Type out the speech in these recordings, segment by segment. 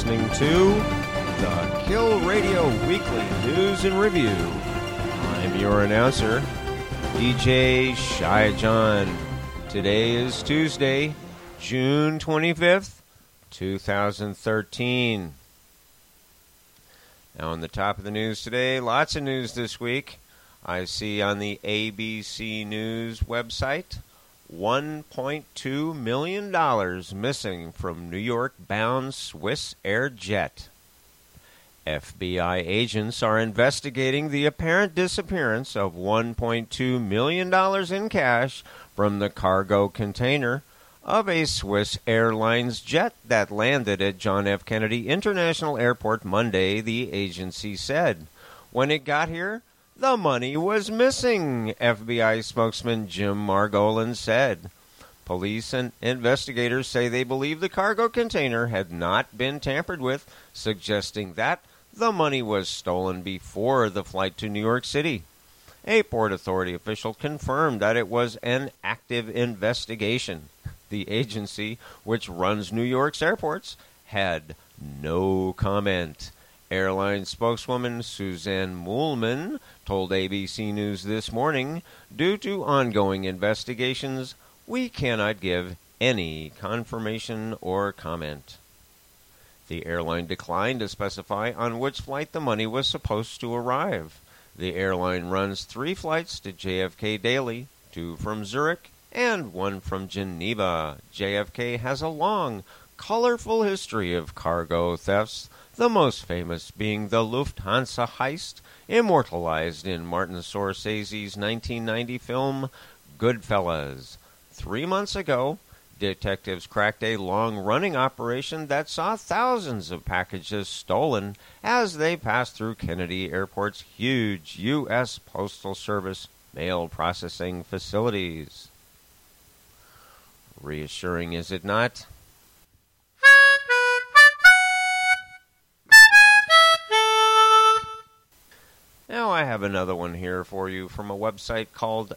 listening to the Kill Radio Weekly News and Review. I'm your announcer, DJ Shy John. Today is Tuesday, June 25th, 2013. Now on the top of the news today, lots of news this week. I see on the ABC News website, $1.2 million missing from New York-bound Swiss Air jet. FBI agents are investigating the apparent disappearance of $1.2 million in cash from the cargo container of a Swiss Airlines jet that landed at John F. Kennedy International Airport Monday, the agency said. When it got here, the money was missing, FBI spokesman Jim Margolin said. Police and investigators say they believe the cargo container had not been tampered with, suggesting that the money was stolen before the flight to New York City. A Port Authority official confirmed that it was an active investigation. The agency, which runs New York's airports, had no comment. Airline spokeswoman Suzanne Muhlman told ABC News this morning, due to ongoing investigations, we cannot give any confirmation or comment. The airline declined to specify on which flight the money was supposed to arrive. The airline runs 3 flights to JFK daily, 2 from Zurich and 1 from Geneva. JFK has a long, colorful history of cargo thefts, the most famous being the Lufthansa heist, immortalized in Martin Scorsese's 1990 film Goodfellas. 3 months ago, detectives cracked a long-running operation that saw thousands of packages stolen as they passed through Kennedy Airport's huge U.S. Postal Service mail processing facilities. Reassuring, is it not? Now I have another one here for you from a website called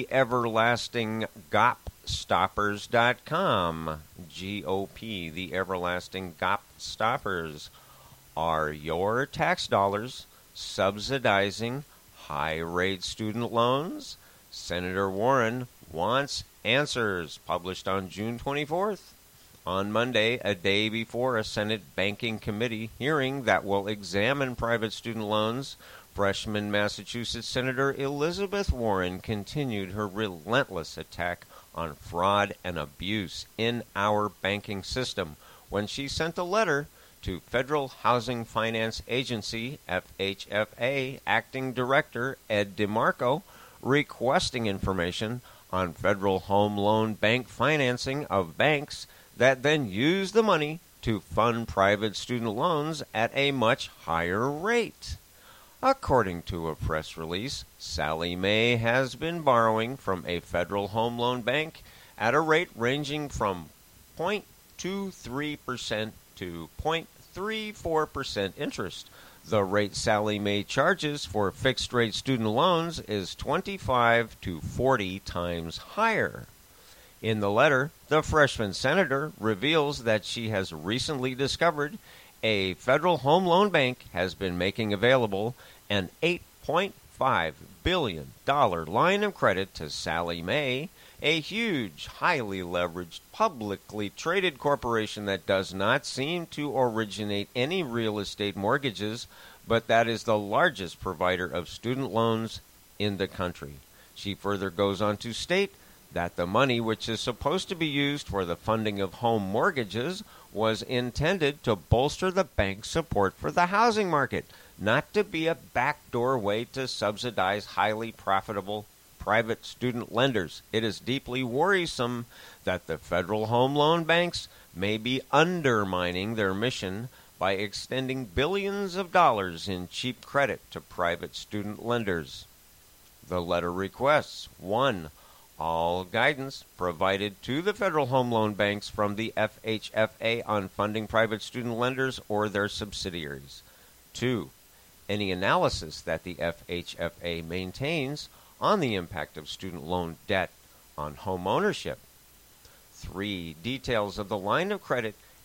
TheEverlastingGopStoppers.com. G-O-P, The Everlasting Gopstoppers. Are your tax dollars subsidizing high-rate student loans? Senator Warren wants answers, published on June 24th. On Monday, a day before a Senate Banking Committee hearing that will examine private student loans, freshman Massachusetts Senator Elizabeth Warren continued her relentless attack on fraud and abuse in our banking system when she sent a letter to Federal Housing Finance Agency, FHFA, Acting Director Ed DeMarco, requesting information on federal home loan bank financing of banks that then use the money to fund private student loans at a much higher rate. According to a press release, Sallie Mae has been borrowing from a federal home loan bank at a rate ranging from 0.23% to 0.34% interest. The rate Sallie Mae charges for fixed-rate student loans is 25 to 40 times higher. In the letter, the freshman senator reveals that she has recently discovered a federal home loan bank has been making available an $8.5 billion line of credit to Sallie Mae, a huge, highly leveraged, publicly traded corporation that does not seem to originate any real estate mortgages, but that is the largest provider of student loans in the country. She further goes on to state that the money, which is supposed to be used for the funding of home mortgages, was intended to bolster the bank's support for the housing market, not to be a backdoor way to subsidize highly profitable private student lenders. It is deeply worrisome that the federal home loan banks may be undermining their mission by extending billions of dollars in cheap credit to private student lenders. The letter requests 1. All guidance provided to the federal home loan banks from the FHFA on funding private student lenders or their subsidiaries. 2. Any analysis that the FHFA maintains on the impact of student loan debt on home ownership. 3. Details of the line of credit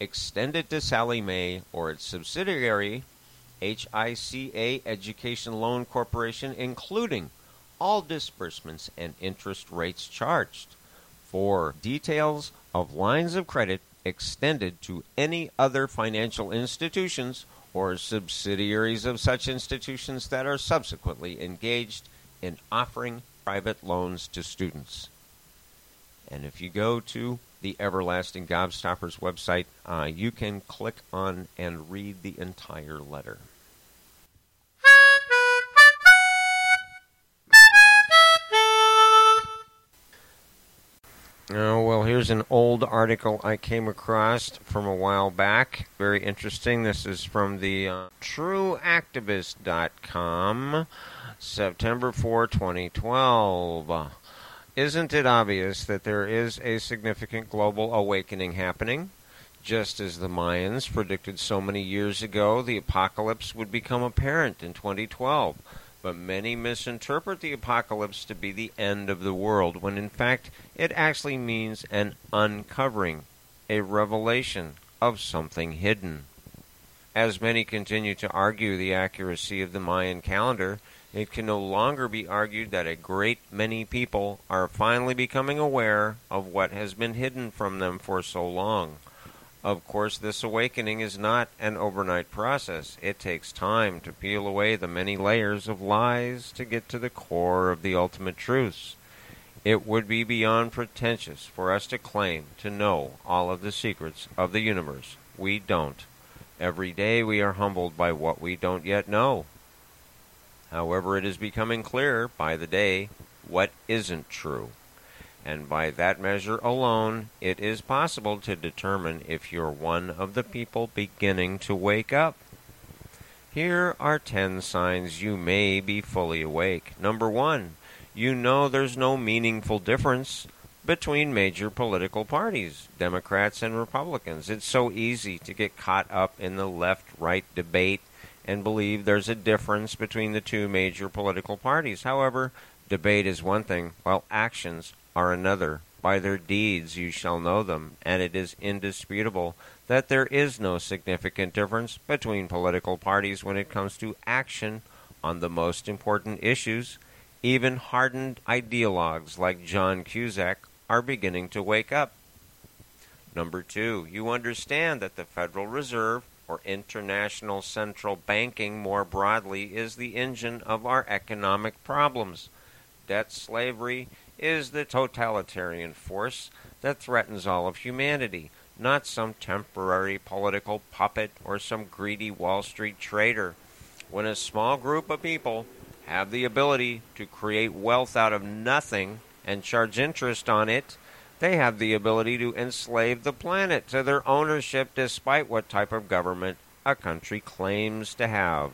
extended to Sallie Mae or its subsidiary, HICA Education Loan Corporation, including all disbursements and interest rates charged. For details of lines of credit extended to any other financial institutions or subsidiaries of such institutions that are subsequently engaged in offering private loans to students. And if you go to the Everlasting Gobstoppers website, you can click on and read the entire letter. Oh, well, here's an old article I came across from a while back. Very interesting. This is from the TrueActivist.com, September 4, 2012. Isn't it obvious that there is a significant global awakening happening? Just as the Mayans predicted so many years ago, the apocalypse would become apparent in 2012. But many misinterpret the apocalypse to be the end of the world, when in fact it actually means an uncovering, a revelation of something hidden. As many continue to argue the accuracy of the Mayan calendar, it can no longer be argued that a great many people are finally becoming aware of what has been hidden from them for so long. Of course, this awakening is not an overnight process. It takes time to peel away the many layers of lies to get to the core of the ultimate truths. It would be beyond pretentious for us to claim to know all of the secrets of the universe. We don't. Every day we are humbled by what we don't yet know. However, it is becoming clearer by the day what isn't true. And by that measure alone, it is possible to determine if you're one of the people beginning to wake up. Here are 10 signs you may be fully awake. Number 1, you know there's no meaningful difference between major political parties, Democrats and Republicans. It's so easy to get caught up in the left-right debate and believe there's a difference between the two major political parties. However, debate is one thing, while actions are another. By their deeds you shall know them, and it is indisputable that there is no significant difference between political parties when it comes to action on the most important issues. Even hardened ideologues like John Cusack are beginning to wake up. Number 2, you understand that the Federal Reserve, or international central banking more broadly, is the engine of our economic problems. Debt slavery is the totalitarian force that threatens all of humanity, not some temporary political puppet or some greedy Wall Street trader. When a small group of people have the ability to create wealth out of nothing and charge interest on it, they have the ability to enslave the planet to their ownership despite what type of government a country claims to have.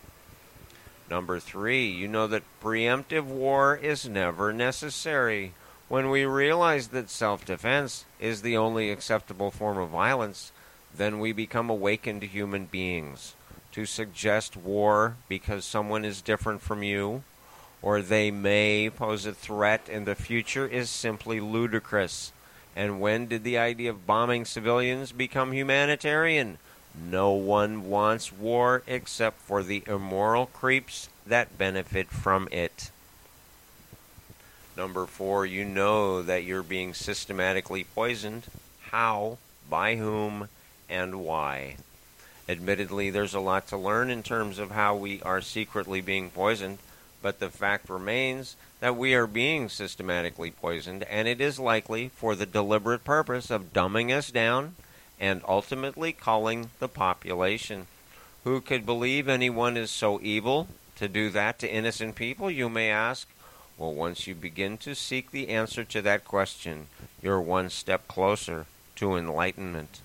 Number 3, you know that preemptive war is never necessary. When we realize that self-defense is the only acceptable form of violence, then we become awakened human beings. To suggest war because someone is different from you, or they may pose a threat in the future, is simply ludicrous. And when did the idea of bombing civilians become humanitarian? No one wants war except for the immoral creeps that benefit from it. Number 4, you know that you're being systematically poisoned. How, by whom, and why? Admittedly, there's a lot to learn in terms of how we are secretly being poisoned, but the fact remains that we are being systematically poisoned, and it is likely for the deliberate purpose of dumbing us down and ultimately culling the population. Who could believe anyone is so evil to do that to innocent people, you may ask? Well, once you begin to seek the answer to that question, you're one step closer to enlightenment.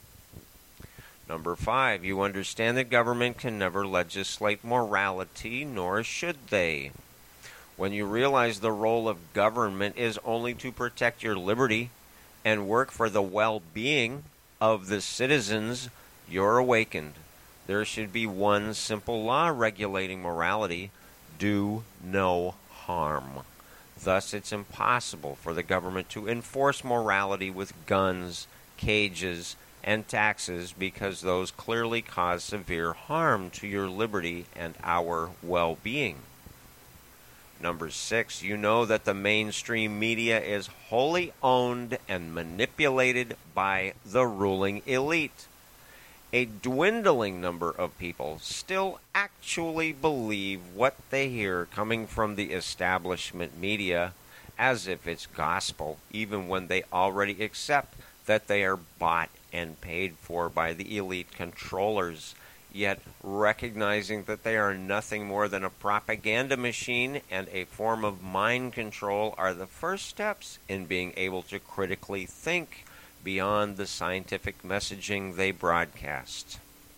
Number 5, you understand that government can never legislate morality, nor should they. When you realize the role of government is only to protect your liberty and work for the well-being of the citizens, you're awakened. There should be one simple law regulating morality: do no harm. Thus, it's impossible for the government to enforce morality with guns, cages, and taxes because those clearly cause severe harm to your liberty and our well-being. Number 6, you know that the mainstream media is wholly owned and manipulated by the ruling elite. A dwindling number of people still actually believe what they hear coming from the establishment media as if it's gospel, even when they already accept that they are bought and paid for by the elite controllers, yet recognizing that they are nothing more than a propaganda machine and a form of mind control are the first steps in being able to critically think beyond the scientific messaging they broadcast.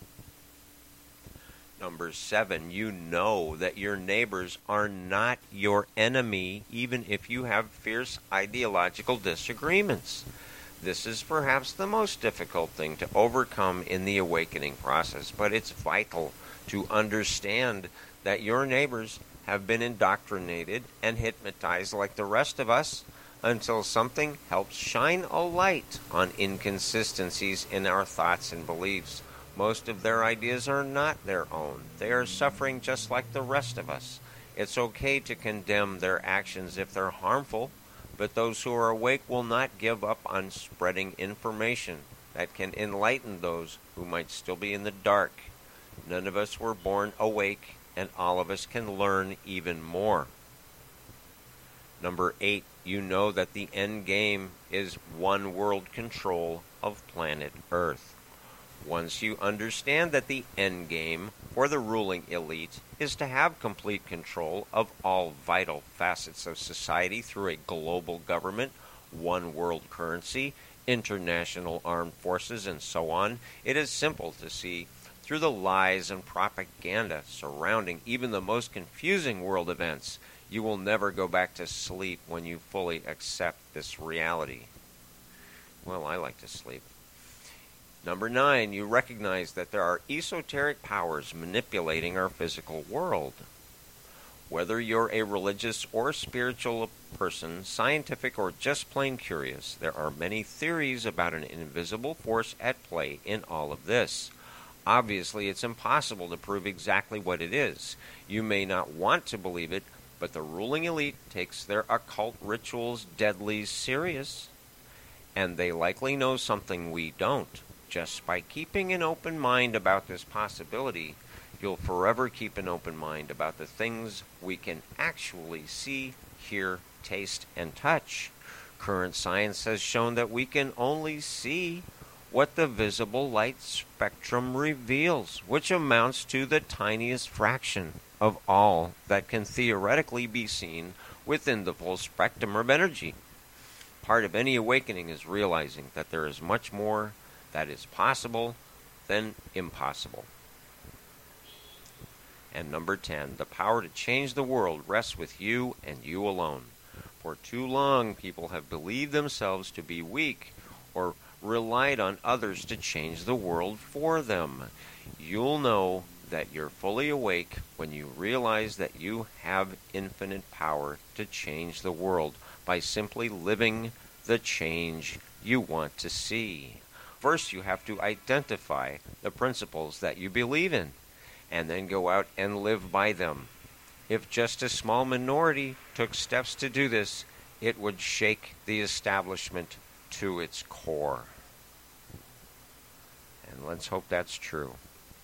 Number 7, you know that your neighbors are not your enemy, even if you have fierce ideological disagreements. This is perhaps the most difficult thing to overcome in the awakening process, but it's vital to understand that your neighbors have been indoctrinated and hypnotized like the rest of us until something helps shine a light on inconsistencies in our thoughts and beliefs. Most of their ideas are not their own. They are suffering just like the rest of us. It's okay to condemn their actions if they're harmful, but those who are awake will not give up on spreading information that can enlighten those who might still be in the dark. None of us were born awake, and all of us can learn even more. Number 8, you know that the end game is one world control of planet Earth. Once you understand that the end game for the ruling elite is to have complete control of all vital facets of society through a global government, one world currency, international armed forces, and so on, it is simple to see through the lies and propaganda surrounding even the most confusing world events. You will never go back to sleep when you fully accept this reality. Well, I like to sleep. Number 9, you recognize that there are esoteric powers manipulating our physical world. Whether you're a religious or spiritual person, scientific or just plain curious, there are many theories about an invisible force at play in all of this. Obviously, it's impossible to prove exactly what it is. You may not want to believe it, but the ruling elite takes their occult rituals deadly serious, and they likely know something we don't. Just by keeping an open mind about this possibility, you'll forever keep an open mind about the things we can actually see, hear, taste, and touch. Current science has shown that we can only see what the visible light spectrum reveals, which amounts to the tiniest fraction of all that can theoretically be seen within the full spectrum of energy. Part of any awakening is realizing that there is much more that is possible than impossible. And number 10, the power to change the world rests with you and you alone. For too long, people have believed themselves to be weak or relied on others to change the world for them. You'll know that you're fully awake when you realize that you have infinite power to change the world by simply living the change you want to see. First, you have to identify the principles that you believe in, and then go out and live by them. If just a small minority took steps to do this, it would shake the establishment to its core. And let's hope that's true.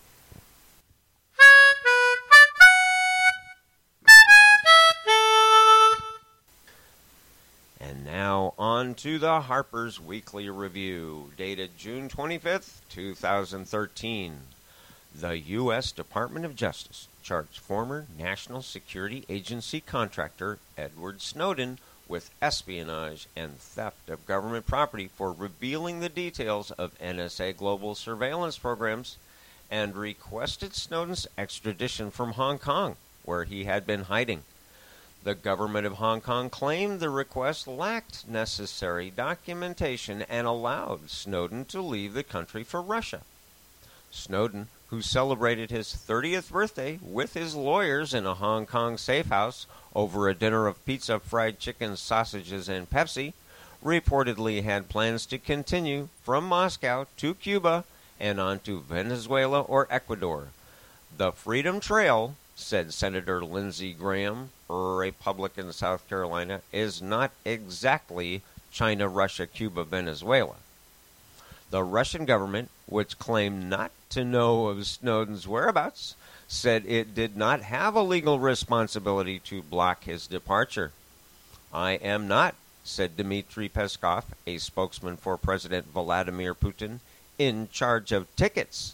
And now on to the Harper's Weekly Review, dated June 25th, 2013. The U.S. Department of Justice charged former National Security Agency contractor Edward Snowden with espionage and theft of government property for revealing the details of NSA global surveillance programs and requested Snowden's extradition from Hong Kong, where he had been hiding. The government of Hong Kong claimed the request lacked necessary documentation and allowed Snowden to leave the country for Russia. Snowden, who celebrated his 30th birthday with his lawyers in a Hong Kong safe house over a dinner of pizza, fried chicken, sausages, and Pepsi, reportedly had plans to continue from Moscow to Cuba and on to Venezuela or Ecuador. The Freedom Trail, said Senator Lindsey Graham, Republican South Carolina, is not exactly China, Russia, Cuba, Venezuela. The Russian government, which claimed not to know of Snowden's whereabouts, said it did not have a legal responsibility to block his departure. I am not, said Dmitry Peskov, a spokesman for President Vladimir Putin, in charge of tickets.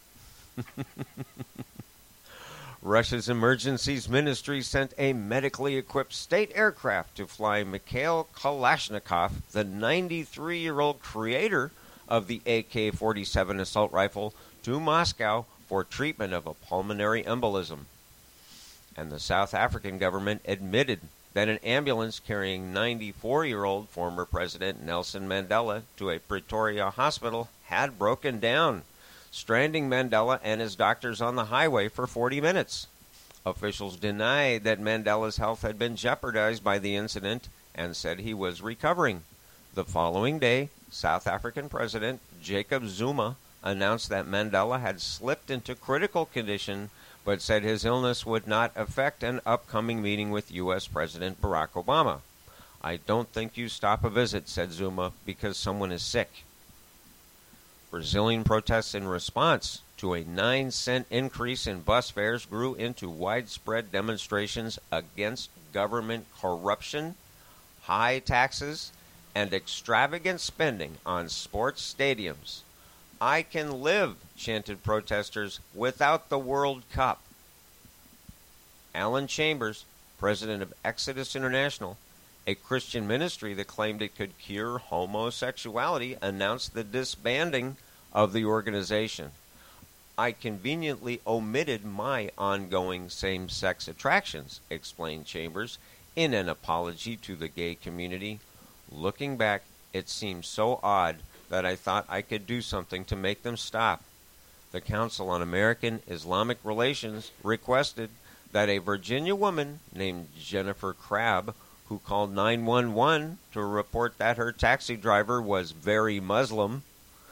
Russia's Emergencies Ministry sent a medically equipped state aircraft to fly Mikhail Kalashnikov, the 93-year-old creator of the AK-47 assault rifle, to Moscow for treatment of a pulmonary embolism. And the South African government admitted that an ambulance carrying 94-year-old former President Nelson Mandela to a Pretoria hospital had broken down, stranding Mandela and his doctors on the highway for 40 minutes. Officials denied that Mandela's health had been jeopardized by the incident and said he was recovering. The following day, South African President Jacob Zuma announced that Mandela had slipped into critical condition, but said his illness would not affect an upcoming meeting with U.S. President Barack Obama. I don't think you stop a visit, said Zuma, because someone is sick. Brazilian protests in response to a 9-cent increase in bus fares grew into widespread demonstrations against government corruption, high taxes, and extravagant spending on sports stadiums. I can live, chanted protesters, without the World Cup. Alan Chambers, president of Exodus International, a Christian ministry that claimed it could cure homosexuality, announced the disbanding of the organization. I conveniently omitted my ongoing same-sex attractions, explained Chambers, in an apology to the gay community. Looking back, it seems so odd that I thought I could do something to make them stop. The Council on American Islamic Relations requested that a Virginia woman named Jennifer Crabb, who called 911 to report that her taxi driver was very Muslim,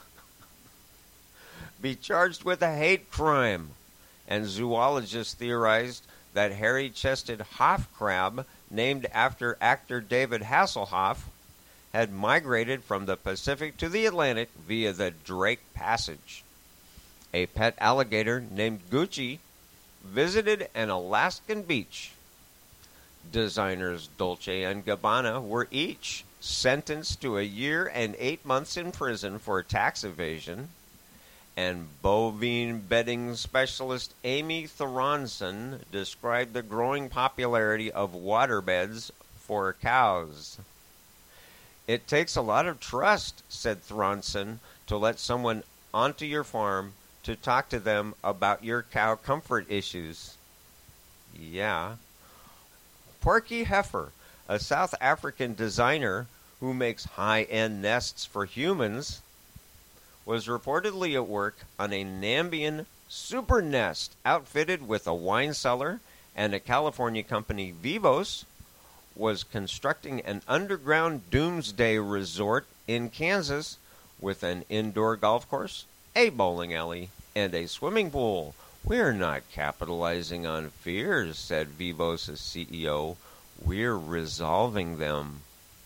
be charged with a hate crime. And zoologists theorized that hairy-chested Hoff crab, named after actor David Hasselhoff, had migrated from the Pacific to the Atlantic via the Drake Passage. A pet alligator named Gucci visited an Alaskan beach. Designers Dolce & Gabbana were each sentenced to a year and 8 months in prison for tax evasion, and bovine bedding specialist Amy Thoronson described the growing popularity of waterbeds for cows. It takes a lot of trust, said Thoronson, to let someone onto your farm to talk to them about your cow comfort issues. Yeah. Porky Heifer, a South African designer who makes high-end nests for humans, was reportedly at work on a Nambian super nest outfitted with a wine cellar, and a California company, Vivos, was constructing an underground doomsday resort in Kansas with an indoor golf course, a bowling alley, and a swimming pool. We're not capitalizing on fears, said Vivos' CEO. We're resolving them.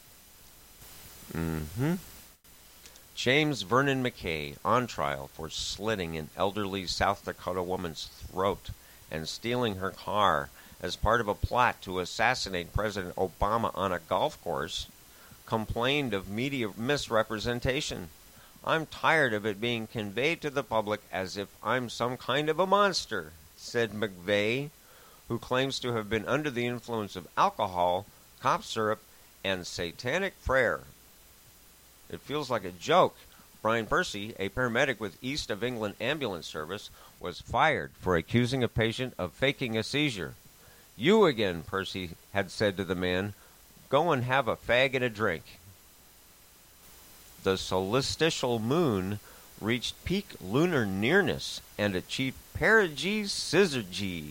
James Vernon McKay on trial for slitting an elderly South Dakota woman's throat and stealing her car as part of a plot to assassinate President Obama on a golf course, complained of media misrepresentation. I'm tired of it being conveyed to the public as if I'm some kind of a monster, said McVeigh, who claims to have been under the influence of alcohol, cough syrup, and satanic prayer. It feels like a joke. Brian Percy, a paramedic with East of England Ambulance Service, was fired for accusing a patient of faking a seizure. You again, Percy had said to the man. Go and have a fag and a drink. The solstitial moon reached peak lunar nearness and achieved perigee syzygy,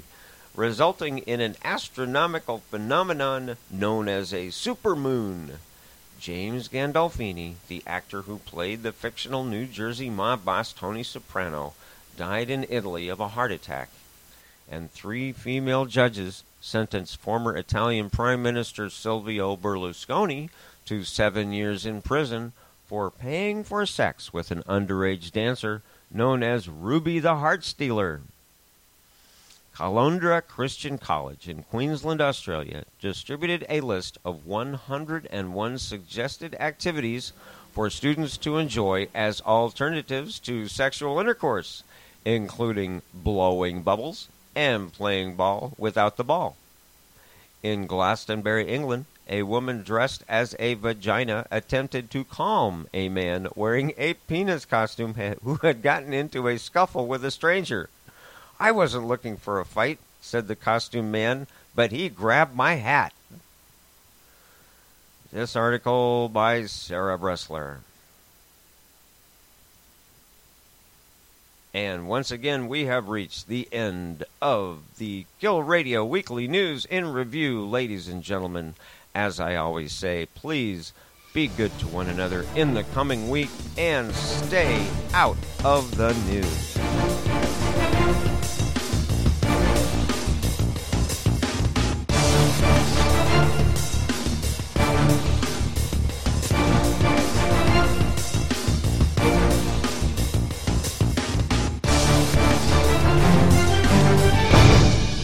resulting in an astronomical phenomenon known as a supermoon. James Gandolfini, the actor who played the fictional New Jersey mob boss Tony Soprano, died in Italy of a heart attack. And 3 female judges sentenced former Italian Prime Minister Silvio Berlusconi to 7 years in prison for paying for sex with an underage dancer known as Ruby the Heart Stealer. Caloundra Christian College in Queensland, Australia, distributed a list of 101 suggested activities for students to enjoy as alternatives to sexual intercourse, including blowing bubbles and playing ball without the ball. In Glastonbury, England, a woman dressed as a vagina attempted to calm a man wearing a penis costume who had gotten into a scuffle with a stranger. "I wasn't looking for a fight," said the costume man, "but he grabbed my hat." This article by Sarah Bressler. And once again, we have reached the end of the Kill Radio Weekly News in Review. Ladies and gentlemen, as I always say, please be good to one another in the coming week and stay out of the news.